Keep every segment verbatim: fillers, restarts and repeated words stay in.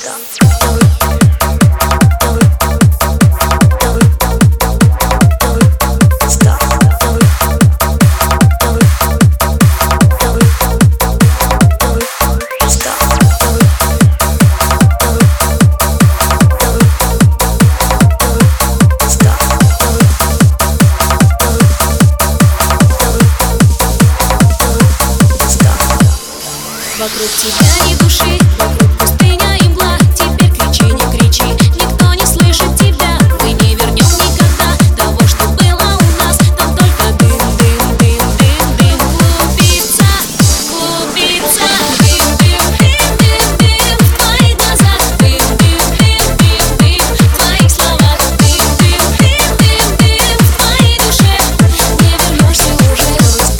Вокруг тебя ни души, вокруг пустыня и мгла. Теперь кричи, не кричи, никто не слышит тебя. Мы не вернем никогда того, что было у нас. Там только дым, дым, дым, дым, дым. Клубится, клубится, дым, дым, дым, дым, дым. В твоих глазах дым, дым, дым, дым, дым. В твоих словах дым, дым, дым, дым, дым. В твоей душе не вернешься уже.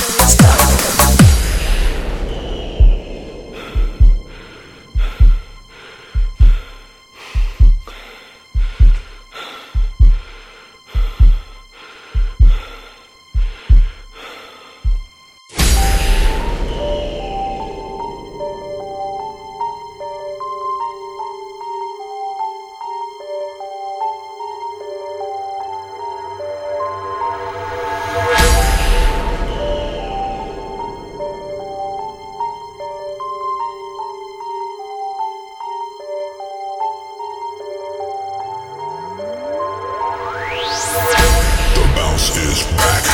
Is back.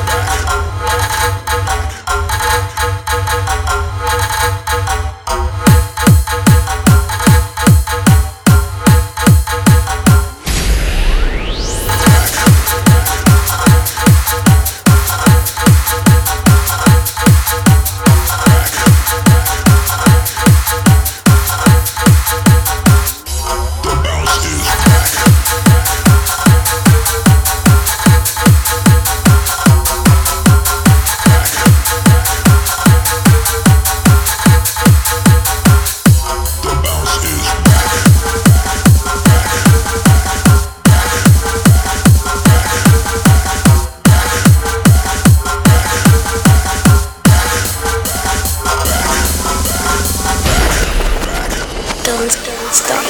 Don't, don't stop.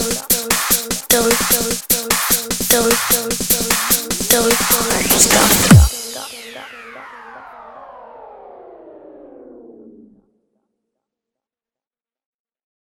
Stop.